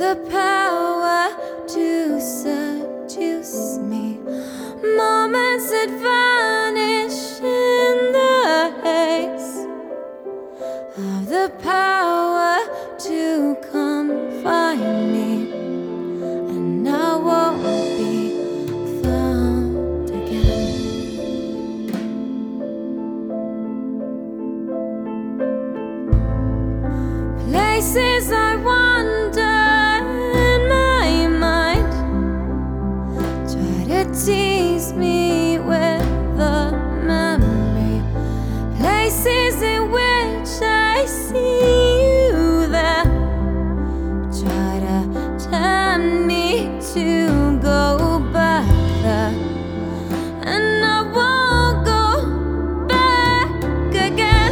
the power to seduce me. Moments that vanish in the haze of the power to come find me, and I won't be found again. Places I wander in my mind try to tease me with the memory. Places in which I see you there try to tempt me to go back there, and I won't go back again.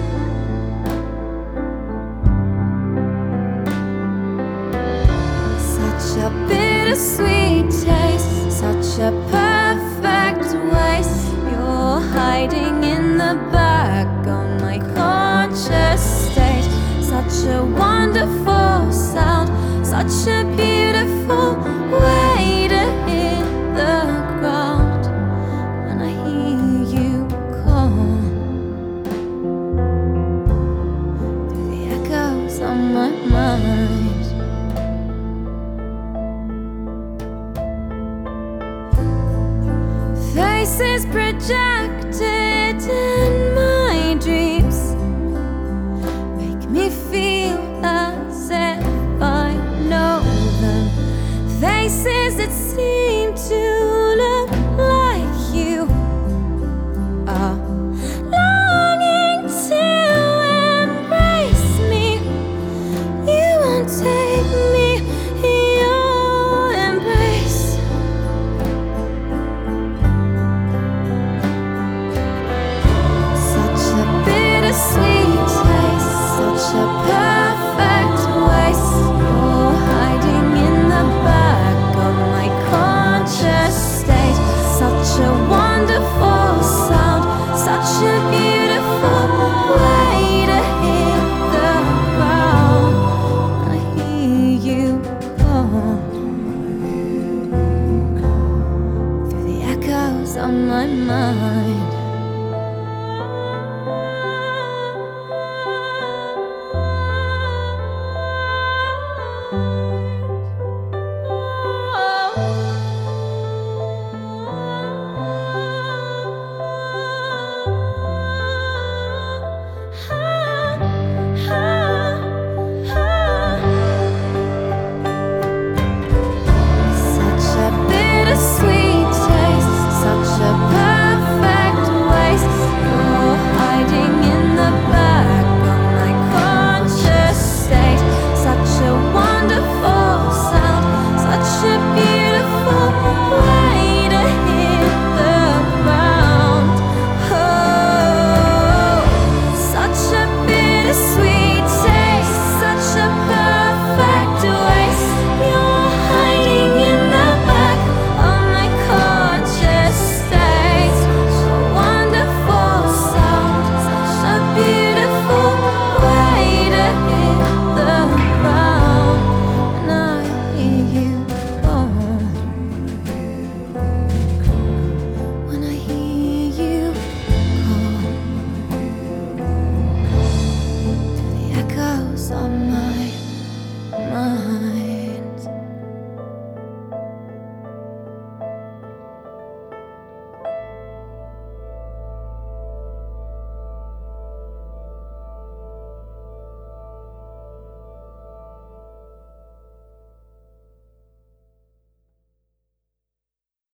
Such a bittersweet taste, such a perfect waste. You're hiding in the back of my conscious state. Such a wonderful sound, such a beautiful way to hit the ground when I hear you call through the echoes of my mind. Faces project